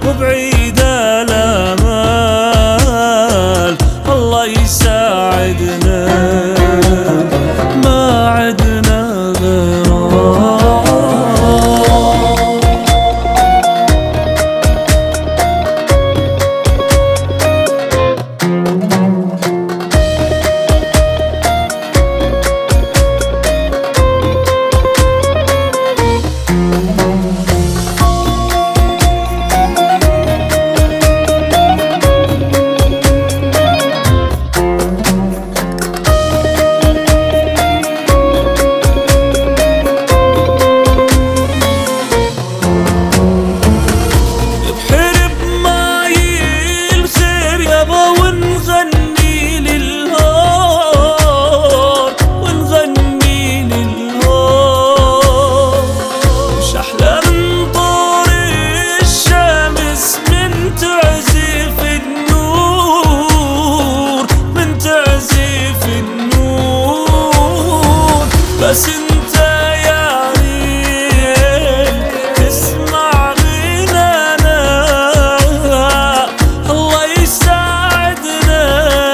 وبعيد الآمال الله يساعدنا ما عدنا غيره. بس انت يا ريت تسمع غنانا الله يساعدنا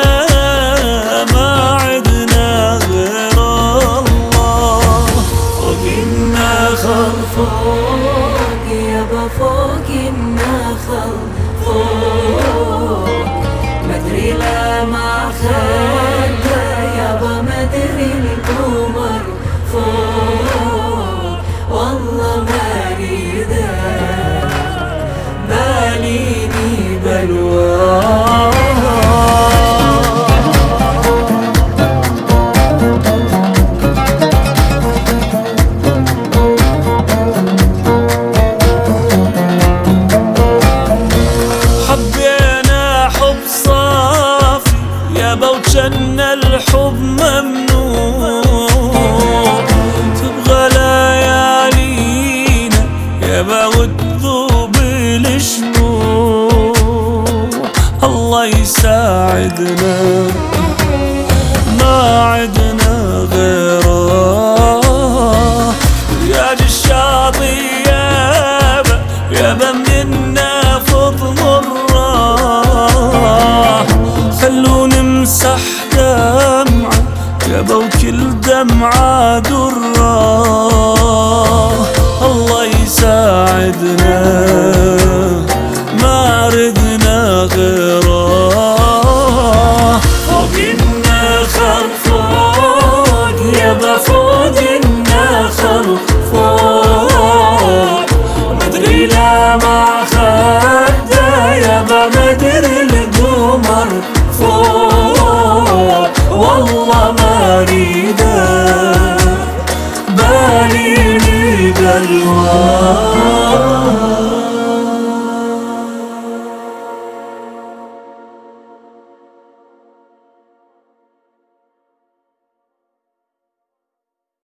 ما عدنا غير الله. فوق النخل فوق يابا فوق النخل فوق مدري لا ما خلى يابا مدري القمر فوق والله ما اريده باليني بلوى. حبينا حب صافي يابا وجن الحب ممنوع تبغى ليالينا يابا وتذوب الشموع الله يساعدنا ما عدنا غيره. رياض الشاطئ يابا منا فض مرة خلو نمسح دمعة يابا وكل دمعة درة الله يساعدنا ما ردنا غيره. فوق النخل فوق يابا فوق النخل فوق مدري لا ما خده يابا مدري القمر فوق والله ما اريده باليني بلوى.